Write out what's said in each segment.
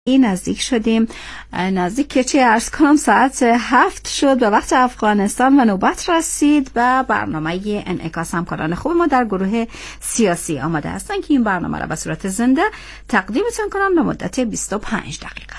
نزدیک شدیم، نزدیک چه عرض کنم ساعت 7 شد به وقت افغانستان و نوبت رسید و برنامه انعکاس همکاران خوب ما در گروه سیاسی آماده هستن که این برنامه را به صورت زنده تقدیمتون کنم به مدت 25 دقیقه.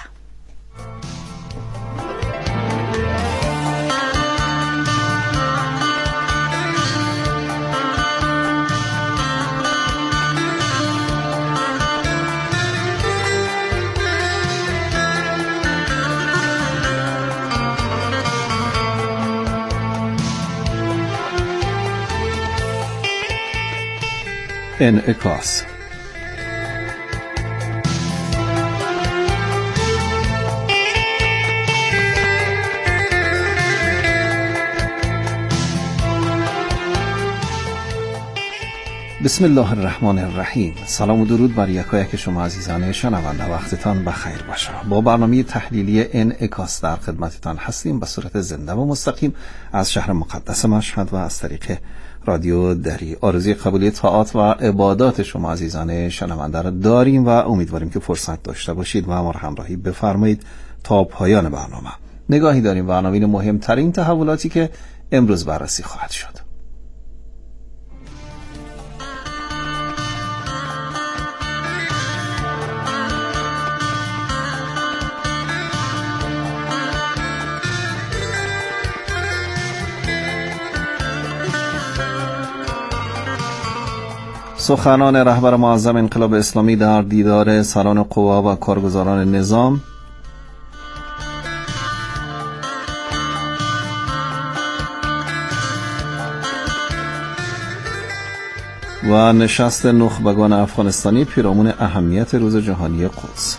انعکاس. بسم الله الرحمن الرحیم. سلام و درود بر یکایک شما عزیزان شنونده، وقتتان بخیر باشه. با برنامه تحلیلی انعکاس در خدمتتان هستیم به صورت زنده و مستقیم از شهر مقدس مشهد و از طریق رادیو دری. آرزوی قبولی طاعات و عبادات شما عزیزان شنونده را داریم و امیدواریم که فرصت داشته باشید و ما را همراهی بفرمایید تا پایان برنامه. نگاهی داریم به عناوین مهمترین تحولاتی که امروز بررسی خواهد شد. سخنان رهبر معظم انقلاب اسلامی در دیدار سران قوا و کارگزاران نظام، و نشست نخبگان افغانستانی پیرامون اهمیت روز جهانی قدس.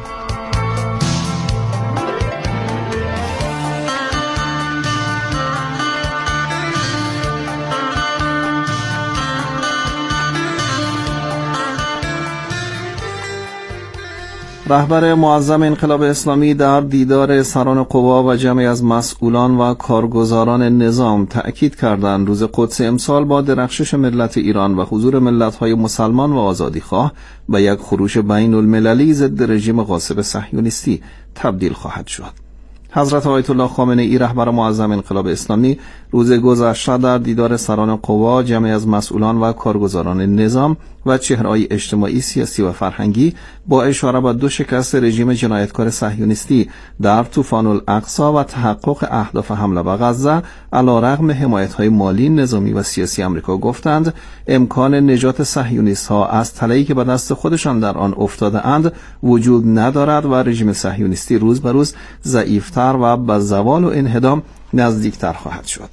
رهبر معظم انقلاب اسلامی در دیدار سران قوا و جمعی از مسئولان و کارگزاران نظام تأکید کردند روز قدس امسال با درخشش ملت ایران و حضور ملت‌های مسلمان و آزادیخواه به یک خروش بین المللی ضد رژیم غاصب صهیونیستی تبدیل خواهد شد. حضرت آیت الله خامنه‌ای رهبر معظم انقلاب اسلامی روز گذشته در دیدار سران قوا جمعی از مسئولان و کارگزاران نظام و چهره‌های اجتماعی، سیاسی و فرهنگی با اشاره به 2 شکست رژیم جنایتکار صهیونیستی در طوفان الاقصی و تحقق اهداف حمله به غزه علیرغم حمایت‌های مالی، نظامی و سیاسی آمریکا گفتند امکان نجات صهیونیست‌ها از تله‌ای که به دست خودشان در آن افتاده‌اند وجود ندارد و رژیم صهیونیستی روز به روز ضعیف‌تر و به زوال و انهدام نزدیکتر خواهد شد.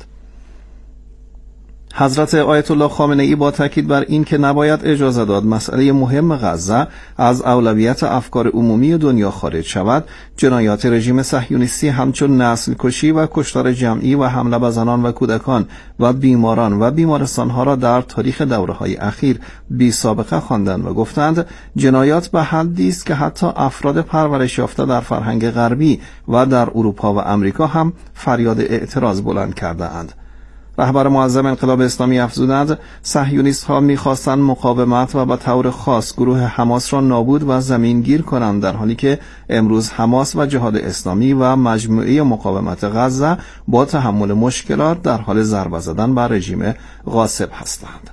حضرت آیت الله خامنه‌ای با تاکید بر این که نباید اجازه داد مسئله مهم غزه از اولویت افکار عمومی دنیا خارج شود، جنایات رژیم صهیونیستی همچون نسل کشی و کشتار جمعی و حمله به زنان و کودکان و بیماران و بیمارستانها را در تاریخ دوره‌های اخیر بی سابقه خواندند و گفتند جنایات به حدی است که حتی افراد پرورش یافته در فرهنگ غربی و در اروپا و امریکا هم فریاد اعتراض بلند کرده‌اند. رهبر معظم انقلاب اسلامی افزودند صهیونیست‌ها می‌خواستند مقاومت و به طور خاص گروه حماس را نابود و زمینگیر کنند، در حالی که امروز حماس و جهاد اسلامی و مجموعه مقاومت غزه با تحمل مشکلات در حال ضربه زدن بر رژیم غاصب هستند.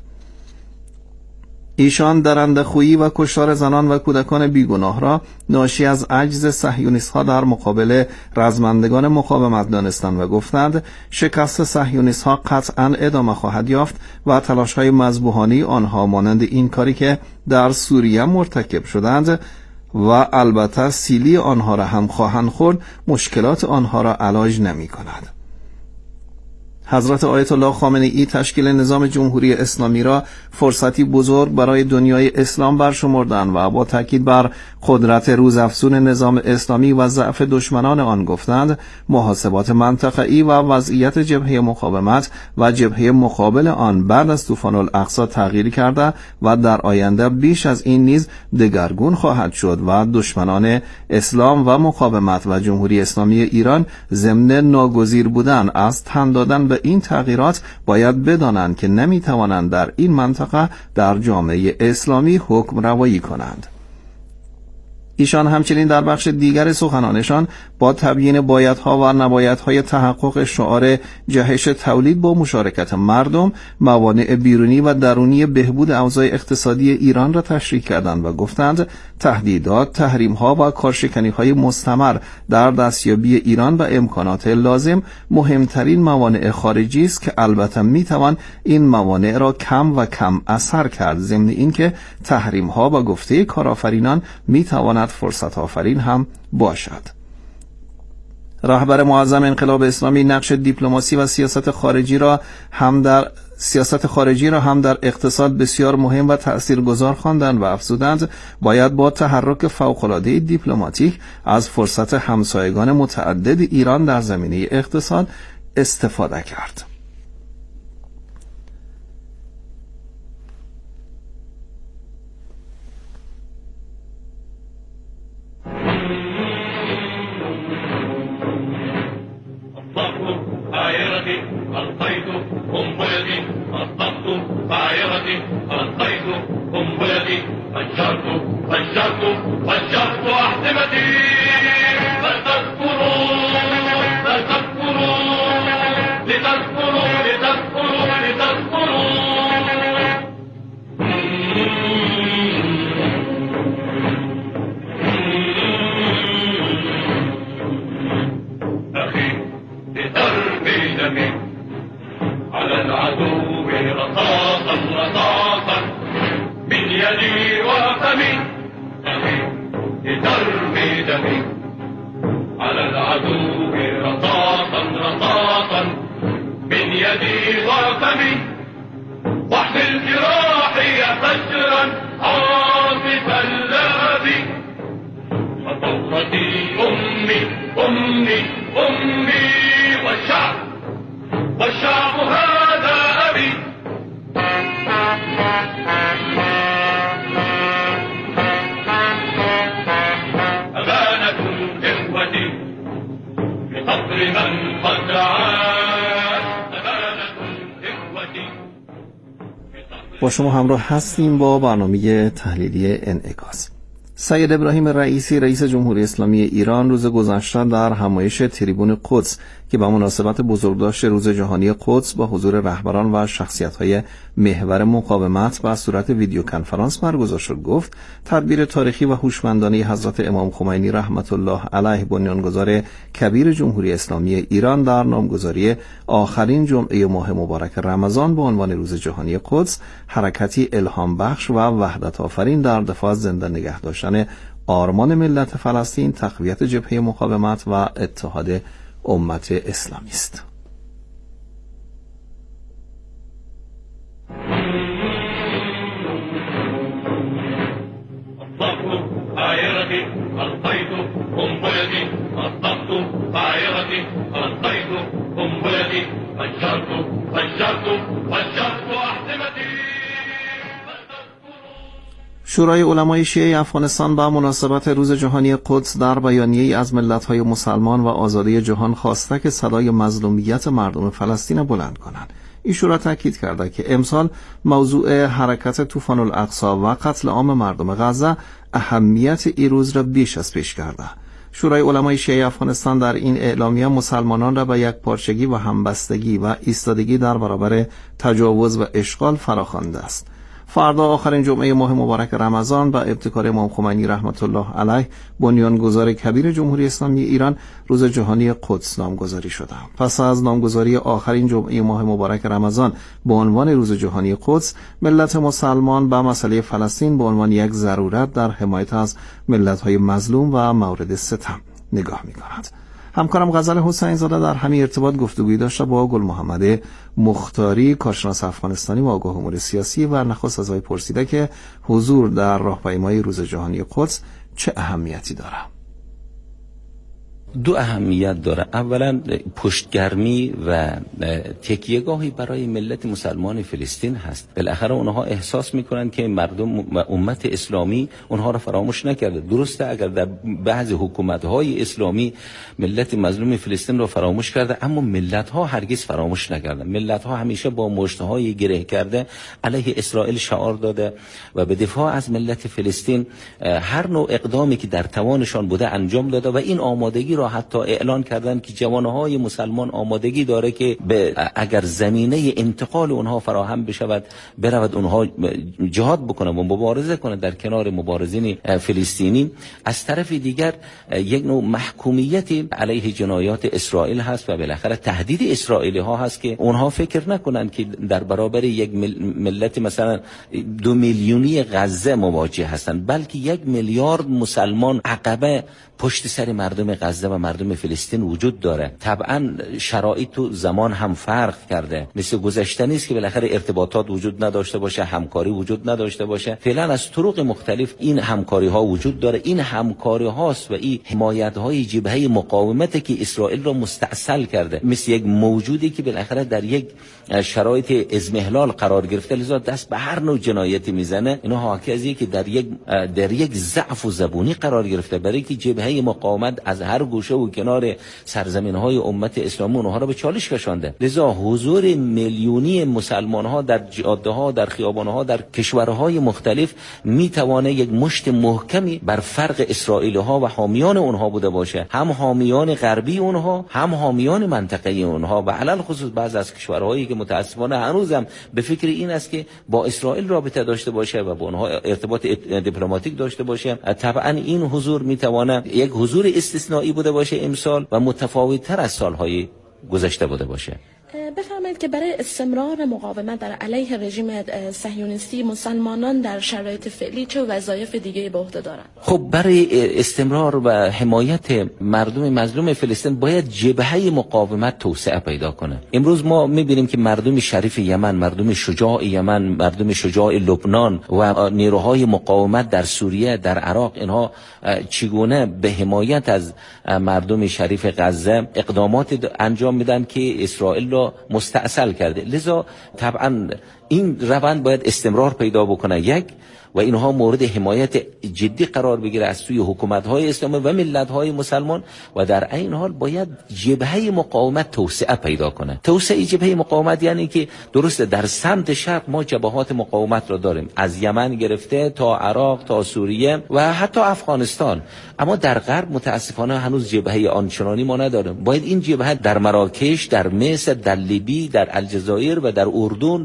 ایشان درنده‌خویی و کشتار زنان و کودکان بیگناه را ناشی از عجز صهیونیست‌ها در مقابل رزمندگان مقاومت دانستند و گفتند شکست صهیونیست‌ها قطعاً ادامه خواهد یافت و تلاش‌های مذبوحانه آنها مانند این کاری که در سوریه مرتکب شدند و البته سیلی آنها را هم خواهند خورد مشکلات آنها را علاج نمی‌کند. حضرت آیت الله خامنه‌ای تشکیل نظام جمهوری اسلامی را فرصتی بزرگ برای دنیای اسلام برشمردند و با تاکید بر قدرت روزافزون نظام اسلامی و ضعف دشمنان آن گفتند محاسبات منطقه‌ای و وضعیت جبهه مقاومت و جبهه مقابل آن بعد از طوفان الاقصی تغییر کرده و در آینده بیش از این نیز دگرگون خواهد شد و دشمنان اسلام و مقاومت و جمهوری اسلامی ایران ضمن ناگزیر بودن از تن دادن به این تغییرات باید بدانند که نمیتوانند در این منطقه در جامعه اسلامی حکم روایی کنند. ایشان همچنین در بخش دیگر سخنانشان با تبیین بایدها و نبایدهای تحقق شعار جهش تولید با مشارکت مردم، موانع بیرونی و درونی بهبود اوضاع اقتصادی ایران را تشریح کردند و گفتند تهدیدات، تحریم‌ها و کارشکنی‌های مستمر در دستیابی ایران و امکانات لازم مهمترین موانع خارجی است که البته می‌توان این موانع را کم و کم اثر کرد، ضمن اینکه تحریم‌ها و گفته کارآفرینان می‌تواند فرصت آفرین هم باشد. رهبر معظم انقلاب اسلامی نقش دیپلماسی و سیاست خارجی را هم در اقتصاد بسیار مهم و تأثیرگذار خواندند و افزودند باید با تحرک فوق‌العاده دیپلماتیک از فرصت همسایگان متعدد ایران در زمینه اقتصاد استفاده کرد. با شما همراه هستیم با برنامه تحلیلی انعکاس. سید ابراهیم رئیسی رئیس جمهوری اسلامی ایران روز گذشته در همایش تریبون قدس که به مناسبت بزرگداشت روز جهانی قدس با حضور رهبران و شخصیت‌های محور مقاومت و صورت ویدیو کنفرانس برگزار شد گفت تدبیر تاریخی و هوشمندانه حضرت امام خمینی رحمت الله علیه بنیانگذار کبیر جمهوری اسلامی ایران در نامگذاری آخرین جمعه ماه مبارک رمضان به عنوان روز جهانی قدس حرکتی الهام بخش و وحدت آفرین در دفاع از زنده نگه داشتن آرمان ملت فلسطین، تقویت جبهه مقاومت و اتحاد امت اسلامی است. شورای علمای شیعه افغانستان با مناسبت روز جهانی قدس در بیانیه‌ای از ملت‌های مسلمان و آزاده جهان خواسته که صدای مظلومیت مردم فلسطین بلند کنند. این شورا تاکید کرده که امسال موضوع حرکت طوفان الاقصی و قتل عام مردم غزه اهمیت این روز را بیش از پیش کرده. شورای علمای شیعه افغانستان در این اعلامیه مسلمانان را به یکپارچگی و همبستگی و ایستادگی در برابر تجاوز و اشغال فراخوانده است. فردا آخرین جمعه ماه مبارک رمضان با ابتکار امام خمینی رحمت الله علیه بنیانگذار کبیر جمهوری اسلامی ایران روز جهانی قدس نامگذاری شده. پس از نامگذاری آخرین جمعه ماه مبارک رمضان به عنوان روز جهانی قدس، ملت مسلمان به مسئله فلسطین به عنوان یک ضرورت در حمایت از ملت‌های مظلوم و مورد ستم نگاه می‌کند. همکارم غزل حسین زاده در همین ارتباط گفتگویی داشته با گل محمد مختاری، کارشناس افغانستانی و آگاه امور سیاسی، و نخست از وی پرسیده که حضور در راهپیمایی روز جهانی قدس چه اهمیتی داره. دو اهمیت داره. اولا پشتگرمی و تکیهگاهی برای ملت مسلمان فلسطین هست. بالاخره اونها احساس میکنن که مردم و امت اسلامی اونها را فراموش نکرده. درسته اگر در بعضی حکومت‌های اسلامی ملت مظلوم فلسطین را فراموش کرده، اما ملت‌ها هرگز فراموش نکردن. ملت‌ها همیشه با مشت‌های گره کرده علیه اسرائیل شعار داده و به دفاع از ملت فلسطین هر نوع اقدامی که در توانشان بوده انجام داده و این آمادگی را حتی اعلان کردن که جوانهای مسلمان آمادگی داره که اگر زمینه انتقال اونها فراهم بشود برود اونها جهاد بکنه و مبارزه کنه در کنار مبارزین فلسطینی. از طرف دیگر یک نوع محکومیتی علیه جنایات اسرائیل هست و بالاخره تهدید اسرائیلی ها هست که اونها فکر نکنن که در برابر یک ملت مثلا 2 میلیونی غزه مواجه هستند، بلکه 1 میلیارد مسلمان عقبه پشت سر مردم غزه و مردم فلسطین وجود داره. طبعا شرایط و زمان هم فرق کرده، مثل گذشته نیست که بالاخره ارتباطات وجود نداشته باشه، همکاری وجود نداشته باشه. فعلا از طرق مختلف این همکاری ها وجود داره. این همکاری هاست و این حمایت های جبهه مقاومتی که اسرائیل را مستأصل کرده، مثل یک موجودی که بالاخره در یک شرایط اضمحلال قرار گرفته، لذا دست به هر نوع جنایتی میزنه. اینا حاکی از اینه که در یک ضعف و زبونی قرار گرفته، برای که جبهه مقاومت از هر گوشه و کنار سرزمین‌های امت اسلامی اونها را به چالش کشانده. لذا حضور میلیونی مسلمان‌ها در جاده‌ها، در خیابان‌ها، در کشورهای مختلف میتوانه یک مشت محکمی بر فرق اسرائیلی‌ها و حامیان اونها بوده باشه، هم حامیان غربی اونها، هم حامیان منطقه اونها و علل خصوص بعض از کشورهایی که متأسفانه هنوزم به فکر این است که با اسرائیل رابطه داشته باشه و با اونها ارتباط دیپلماتیک داشته باشه. طبعا این حضور میتوانه یک حضور استثنایی بوده باشه امسال و متفاوت‌تر از سالهای گذشته بوده باشه. بفرمایید که برای استمرار مقاومت در علیه رژیم صهیونیستی مسلمانان در شرایط فعلی چه وظایف دیگه به عهده دارند؟ خب برای استمرار و حمایت مردم مظلوم فلسطین باید جبهه مقاومت توسعه پیدا کنه. امروز ما می‌بینیم که مردم شریف یمن، مردم شجاع یمن، مردم شجاع لبنان و نیروهای مقاومت در سوریه، در عراق، اینها چگونه به حمایت از مردم شریف غزه اقدامات انجام میدن که اسرائیل را مستأصل کرده. لذا طبعا این روند باید استمرار پیدا بکنه و اینها مورد حمایت جدی قرار بگیره از سوی حکومت‌های اسلامی و ملت‌های مسلمان و در این حال باید جبهه مقاومت توسعه پیدا کنه. توسعه جبهه مقاومت یعنی که درسته در سمت شرق ما جبهات مقاومت را داریم، از یمن گرفته تا عراق تا سوریه و حتی افغانستان، اما در غرب متاسفانه هنوز جبهه آنچنانی ما نداریم. باید این جبهه در مراکش، در مصر، در لیبی، در الجزایر و در اردن،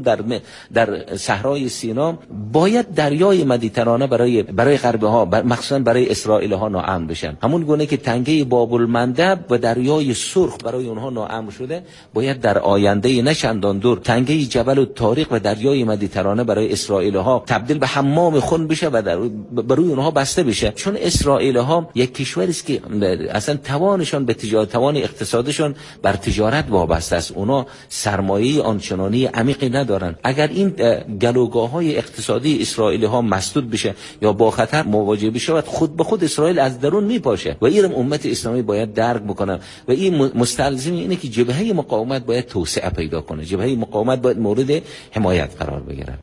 در صحرای سینا باید دریای مدیترانه برای غربی ها مخصوصا برای اسرائیل ها ناامن بشن. همون گونه که تنگه باب المندب و دریای سرخ برای اونها ناامن شده، باید در آینده نشندان دور تنگه جبل الطارق و دریای مدیترانه برای اسرائیل ها تبدیل به حمام خون بشه و برای اونها بسته بشه. چون اسرائیل ها یک کشوری است که اصلا توانشان به تجارت، توان اقتصادشان بر تجارت وابسته است. اونا سرمایه آنچنانی عمیقی ندارن. اگر این گلوگاه‌های اقتصادی اسرائیلی ها مسدود بشه یا با خطر مواجه بشه، خود به خود اسرائیل از درون میپاشه و این امت اسلامی باید درک بکنه و این مستلزم اینه که جبهه مقاومت باید توسعه پیدا کنه. جبهه مقاومت باید مورد حمایت قرار بگیره.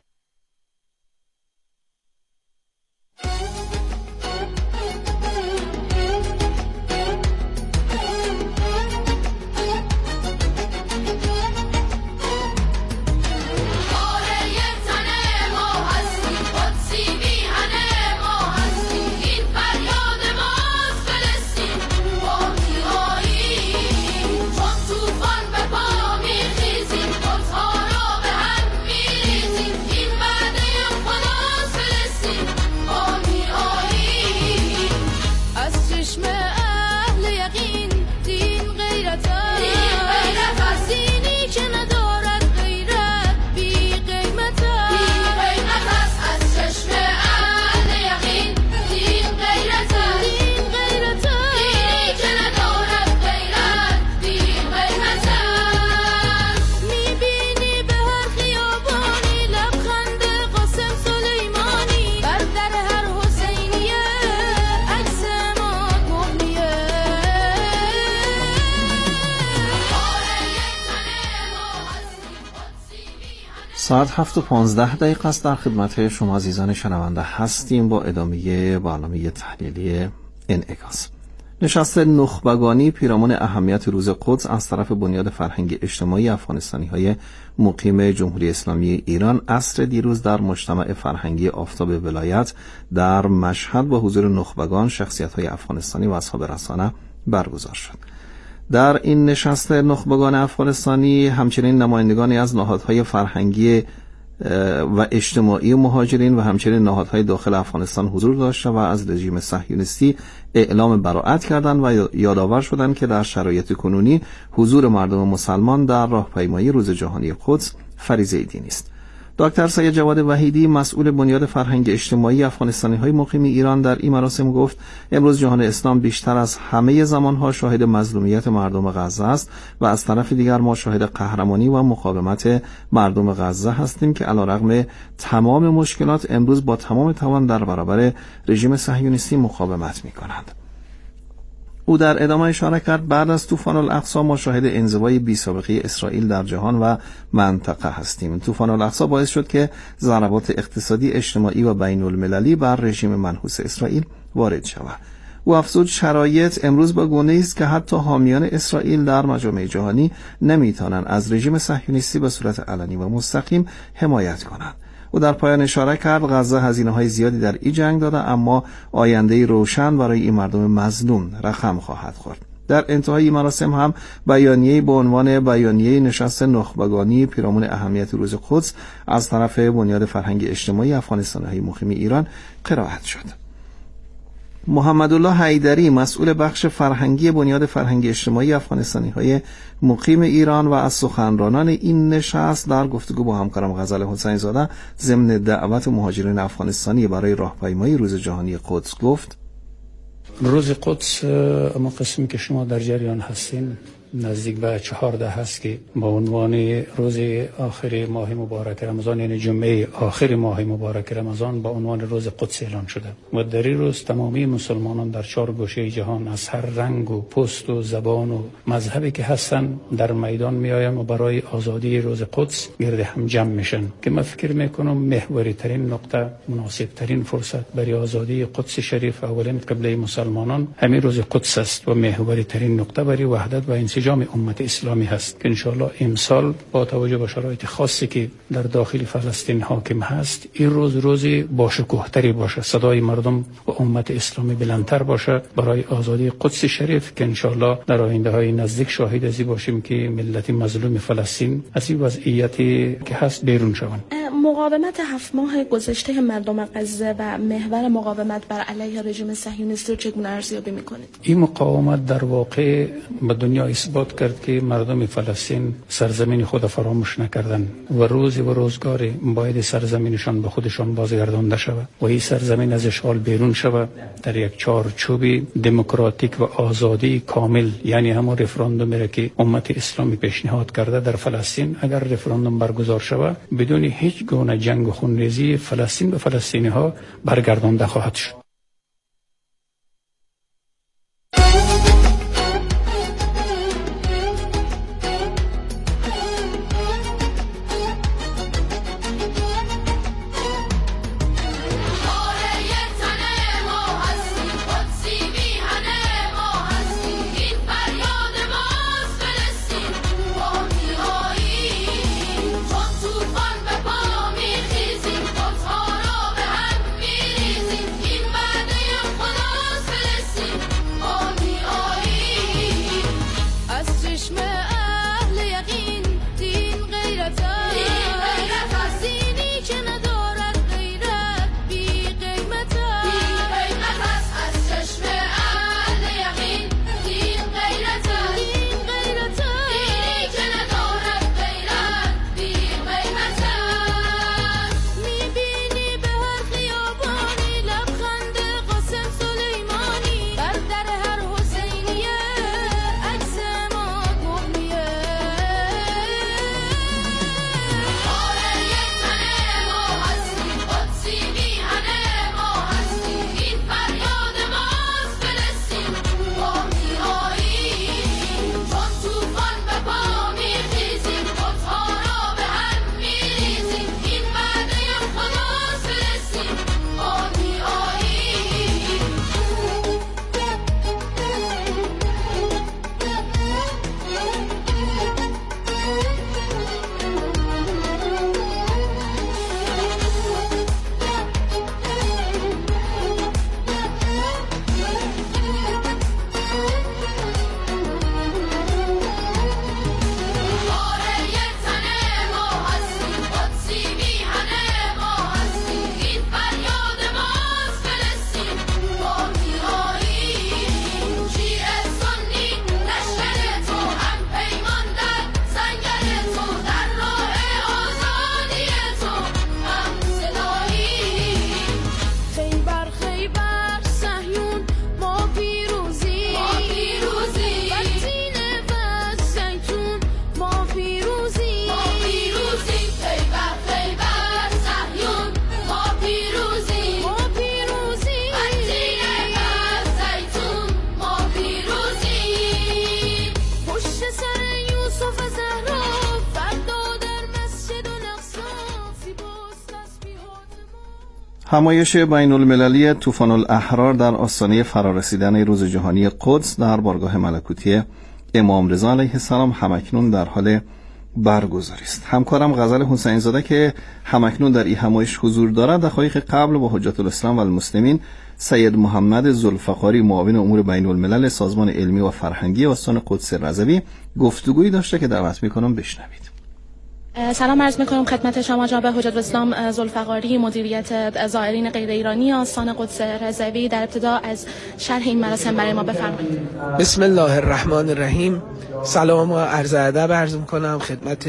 طوفان به پا میخیزیم، خودها را به هم میریزیم. ساعت 7:15 است. در خدمت شما عزیزان شنونده هستیم با ادامه برنامه تحلیلی انعکاس. نشست نخبگانی پیرامون اهمیت روز قدس از طرف بنیاد فرهنگی اجتماعی افغانستانی‌های مقیم جمهوری اسلامی ایران عصر دیروز در مجتمع فرهنگی آفتاب ولایت در مشهد با حضور نخبگان، شخصیت‌های افغانستانی و اصحاب رسانه برگزار شد. در این نشست نخبگان افغانستانی همچنین نمایندگانی از نهادهای فرهنگی و اجتماعی مهاجرین و همچنین نهادهای داخل افغانستان حضور داشته و از رژیم صهیونیستی اعلام براءت کردند و یادآور شدند که در شرایط کنونی حضور مردم مسلمان در راهپیمایی روز جهانی قدس فریضه دینی است. دکتر سید جواد وحیدی مسئول بنیاد فرهنگ اجتماعی افغانستانی‌های مقیم ایران در این مراسم گفت امروز جهان اسلام بیشتر از همه زمانها شاهد مظلومیت مردم غزه است و از طرف دیگر ما شاهد قهرمانی و مقاومت مردم غزه هستیم که علیرغم تمام مشکلات امروز با تمام توان در برابر رژیم صهیونیستی مقاومت می‌کنند. او در ادامه اشاره کرد بعد از طوفان الاقصی ما شاهد انزوای بی‌سابقه اسرائیل در جهان و منطقه هستیم. طوفان الاقصی باعث شد که ضربات اقتصادی، اجتماعی و بین المللی بر رژیم منحوس اسرائیل وارد شود. او افزود شرایط امروز با گونه‌ای است که حتی حامیان اسرائیل در مجامع جهانی نمی‌توانند از رژیم صهیونیستی به صورت علنی و مستقیم حمایت کنند. او در پایان اشاره کرد غزه هزینه‌های زیادی در این جنگ داده اما آینده‌ای روشن برای این مردم مظلوم رقم خواهد خورد. در انتهای این مراسم هم بیانیه‌ای با عنوان بیانیه نشست نخبگانی پیرامون اهمیت روز قدس از طرف بنیاد فرهنگ اجتماعی افغانستانی‌های مقیم ایران قرائت شد. محمدالله حیدری مسئول بخش فرهنگی بنیاد فرهنگ اجتماعی افغانستانی‌های مقیم ایران و از سخنرانان این نشست در گفتگو با همکارم غزل حسین زاده ضمن دعوت مهاجرین افغانستانی برای راهپیمایی روز جهانی قدس گفت: روز قدس اما قسمی که شما در جریان هستین نزدیک به 14 هست که با عنوان روز آخر ماه مبارک رمضان، یعنی جمعه آخر ماه مبارک رمضان، با عنوان روز قدس اعلان شده و در این روز تمامی مسلمانان در 4 گوشه جهان از هر رنگ و پوست و زبان و مذهبی که هستن در میدان میآیند و برای آزادی روز قدس گرد هم جمع میشن که من فکر میکنم محوری ترین نقطه، مناسب ترین فرصت برای آزادی قدس شریف اولین قبله مسلمانان همین روز قدس است و محوری ترین نقطه برای وحدت و انسجام امت اسلامی هست که انشاءالله امسال با توجه به شرایط خاصی که در داخل فلسطین حاکم هست این روزی باشکوهتری باشه، صدای مردم و امت اسلامی بلندتر باشه برای آزادی قدس شریف که انشاءالله در آینده های نزدیک شاهد ازی باشیم که ملت مظلوم فلسطین از این وضعیتی که هست بیرون شوند. مقاومت 7 ماه گذشته مردم غزه و محور مقاومت بر علیه رژیم صهیونیستی رو چگونه ارزیابی می‌کنید؟ این مقاومت در واقع به دنیا اثبات کرد که مردم فلسطین سرزمین خود فراموش نکردند و روزی و روزگاری باید سرزمینشان به خودشان بازگردانده شود و این سرزمین از اشغال بیرون شود در یک چارچوب دموکراتیک و آزادی کامل، یعنی همون رفراندومی را که امت اسلامی پیشنهاد کرده در فلسطین اگر رفراندوم برگزار شود بدون هیچ گونه جنگ و خونریزی فلسطین به فلسطینی ها برگردانده خواهد شد. این همایش بین المللی طوفان الاحرار در آستانه فرارسیدن روز جهانی قدس در بارگاه ملکوتی امام رضا علیه السلام همکنون در حال برگزاری است. همکارم غزل حسین زاده که همکنون در این همایش حضور دارد دقایق قبل با حجت الاسلام و المسلمین سید محمد ذوالفقاری معاون امور بین الملل سازمان علمی و فرهنگی استان قدس رضوی گفتگویی داشته که دعوت میکنم بشنوید. سلام عرض میکنم خدمت شما جناب حجت الاسلام ذوالفقاری، مدیریت زائرین غیر ایرانی آستان قدس رضوی. در ابتدا از شرح این مراسم برای ما بفرمایید. بسم الله الرحمن الرحیم. سلام و عرض ادب عرض میکنم خدمت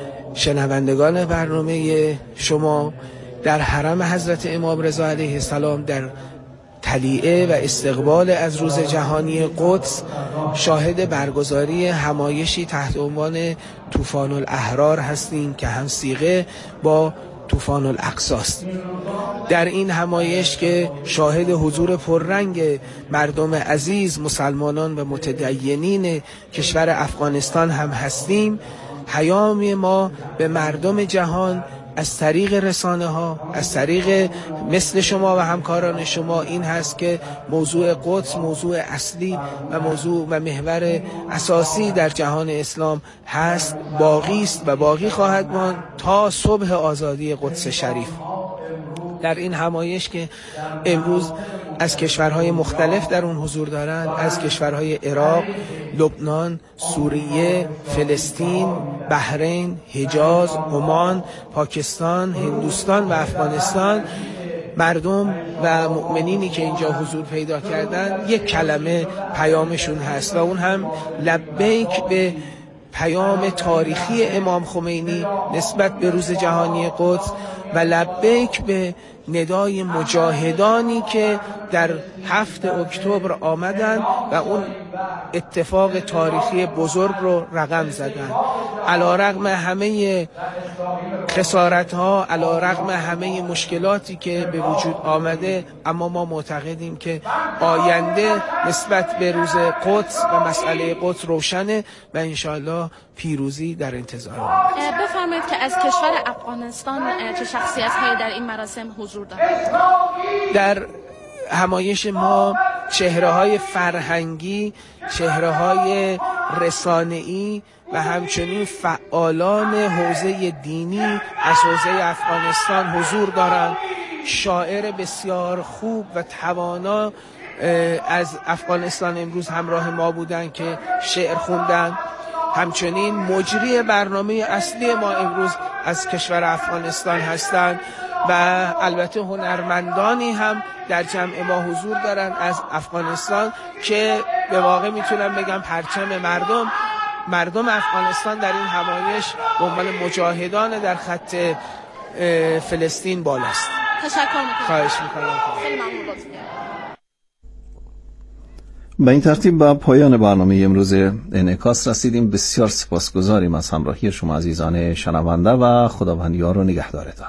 شنوندگان برنامه شما. در حرم حضرت امام رضا علیه السلام در تلیعه و استقبال از روز جهانی قدس شاهد برگزاری همایشی تحت عنوان طوفان الاحرار هستیم که هم صیغه با طوفان الاقصی است. در این همایش که شاهد حضور پررنگ مردم عزیز، مسلمانان و متدینین کشور افغانستان هم هستیم، پیام ما به مردم جهان از طریق رسانه ها، از طریق مثل شما و همکاران شما این هست که موضوع قدس موضوع اصلی و موضوع و محور اساسی در جهان اسلام هست، باقی است و باقی خواهد ماند تا صبح آزادی قدس شریف. در این همایش که امروز از کشورهای مختلف در اون حضور دارند، از کشورهای عراق، لبنان، سوریه، فلسطین، بحرین، حجاز، عمان، پاکستان، هندوستان و افغانستان، مردم و مؤمنینی که اینجا حضور پیدا کردن یک کلمه پیامشون هست و اون هم لبیک به پیام تاریخی امام خمینی نسبت به روز جهانی قدس و لبیک به ندای مجاهدانی که در 7 اکتبر آمدن و اون اتفاق تاریخی بزرگ رو رقم زدن. علیرغم همه خسارت‌ها، علیرغم همه مشکلاتی که به وجود آمده، اما ما معتقدیم که آینده نسبت به روز قدس و مسئله قدس روشنه و انشاءالله پیروزی در انتظار است. بفرمایید که از کشور افغانستان چه شخصیت‌هایی در این مراسم حضور دارند؟ در همایش ما چهره‌های فرهنگی، چهره‌های رسانه‌ای و همچنین فعالان حوزه دینی از حوزه افغانستان حضور دارند. شاعر بسیار خوب و توانا از افغانستان امروز همراه ما بودن که شعر خوندن. همچنین مجری برنامه اصلی ما امروز از کشور افغانستان هستند و البته هنرمندانی هم در جمع ما حضور دارن از افغانستان که به واقع میتونم بگم پرچم مردم افغانستان در این همایش به عنوان مجاهدان در خط فلسطین بالاست. تشکر میکنم. خواهش میکنم. خیلی ممنون. به این ترتیب به پایان برنامه امروز انعکاس رسیدیم. بسیار سپاسگزاریم از همراهی شما عزیزان شنونده و خداوند یار و نگهدارتان.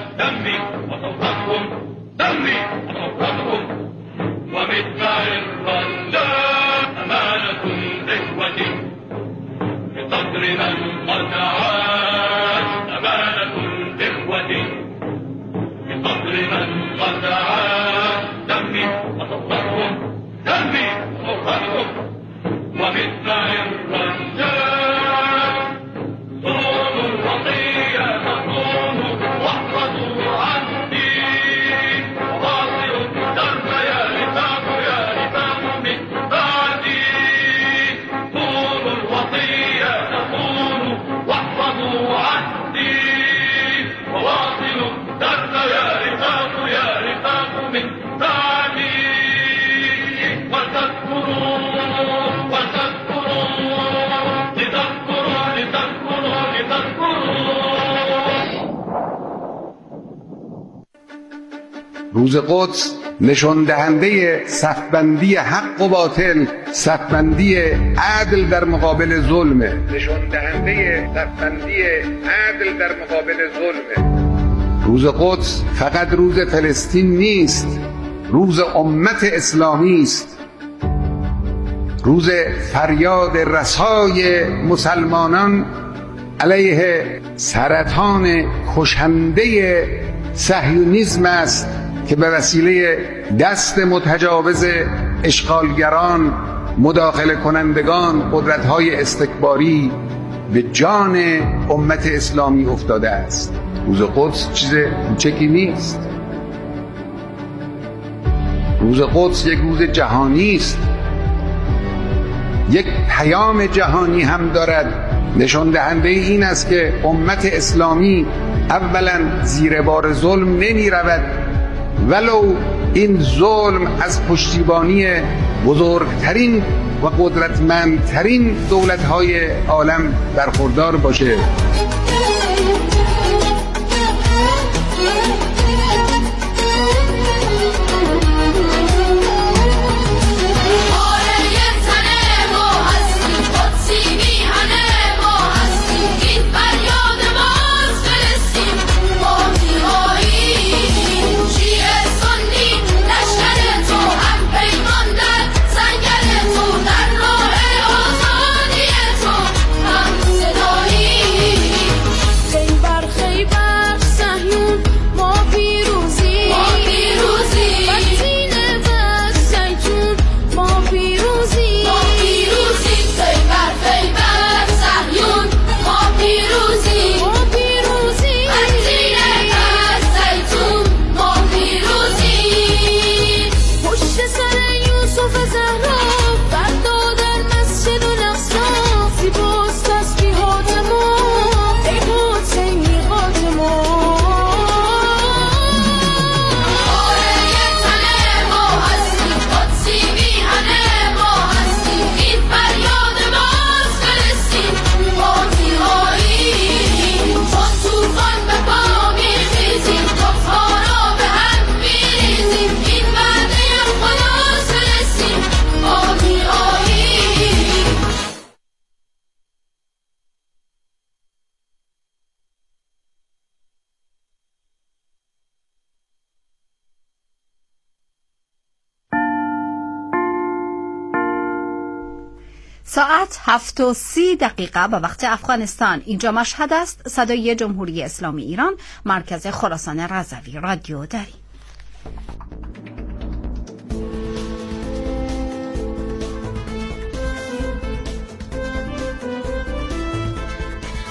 دمي وصوتكم ومدفع الرصاص روز قدس نشان دهنده صفبندی حق و باطل، صفبندی عدل در مقابل ظلمه. نشان دهنده صفبندی عدل در مقابل ظلمه. روز قدس فقط روز فلسطین نیست، روز امت اسلامی است. روز فریاد رسای مسلمانان علیه سرطان کشنده صهیونیسم است که به وسیله دست متجاوز اشغالگران، مداخله کنندگان، قدرت‌های استکباری به جان امت اسلامی افتاده است. روز قدس چیز کوچکی نیست. روز قدس یک روز جهانی است، یک پیام جهانی هم دارد. نشان دهنده این است که امت اسلامی اولا زیر بار ظلم نمی رود، ولو این ظلم از پشتیبانی بزرگترین و قدرتمندترین دولت‌های عالم برخوردار باشه. ساعت 7:30 به وقت افغانستان. اینجا مشهد است، صدای جمهوری اسلامی ایران، مرکز خراسان رضوی، رادیو دری.